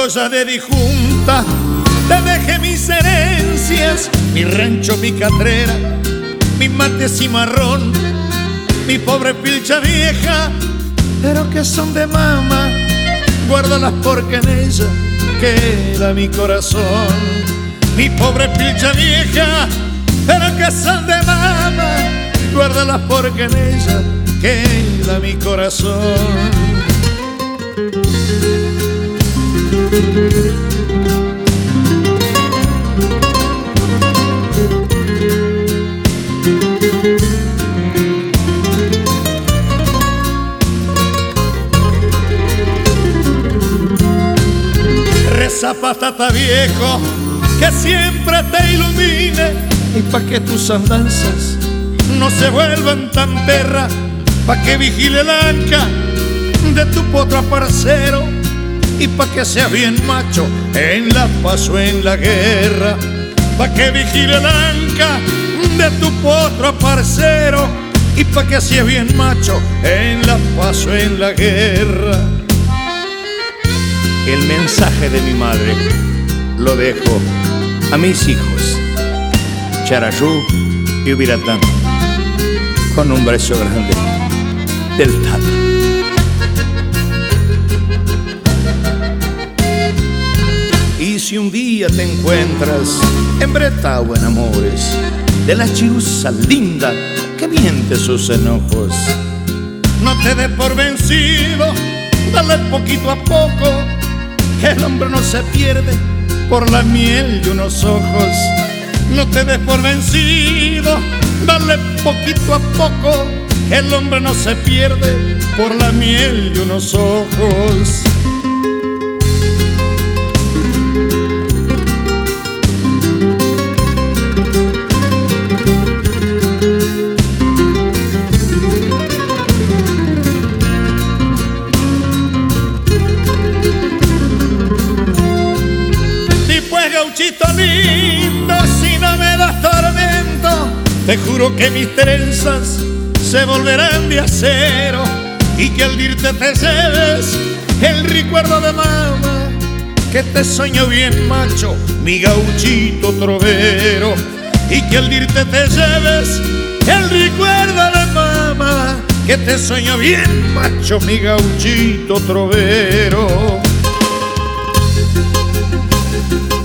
ya de disjunta te dejé mis herencias, mi rancho, mi catrera, mi mate cimarrón, mi pobre pilcha vieja, pero que son de mama, guárdalas porque en ella queda mi corazón. Mi pobre pilcha vieja, pero que son de mama, guárdalas porque en ella queda mi corazón. Reza patata viejo, que siempre te ilumine, y pa' que tus andanzas no se vuelvan tan perras, pa' que vigile el anca de tu potro parcero, y pa' que sea bien macho en la paz o en la guerra, pa' que vigile el anca de tu potro parcero, y pa' que sea bien macho en la paz o en la guerra. El mensaje de mi madre lo dejo a mis hijos, Charayú y Ubiratán, con un beso grande del Tata. Y si un día te encuentras embretado en amores de la chirusa linda que miente sus enojos, no te des por vencido, dale poquito a poco, que el hombre no se pierde por la miel de unos ojos. No te des por vencido, dale poquito a poco, el hombre no se pierde por la miel de unos ojos. Gauchito lindo, si no me das tormento, te juro que mis trenzas se volverán de acero, y que al irte te lleves el recuerdo de mamá, que te soñó bien macho, mi gauchito trovero, y que al irte te lleves el recuerdo de mamá, que te soñó bien macho, mi gauchito trovero.